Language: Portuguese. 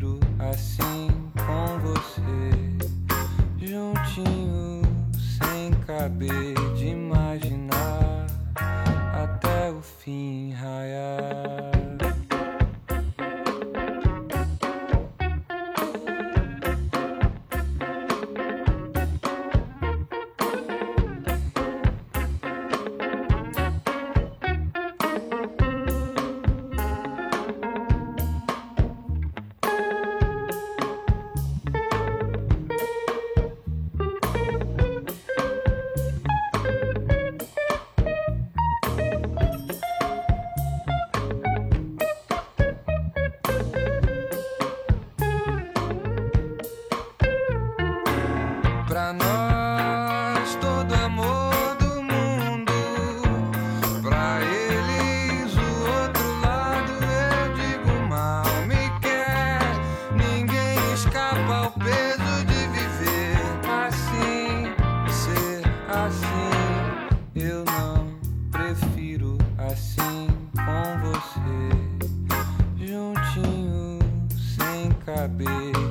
prefiro assim com você, juntinho, sem caber de imaginar até o fim raiar. Pra nós todo amor do mundo, pra eles o outro lado. Eu digo mal me quer, ninguém escapa ao peso de viver assim, ser assim. Eu não prefiro assim com você, juntinho, sem caber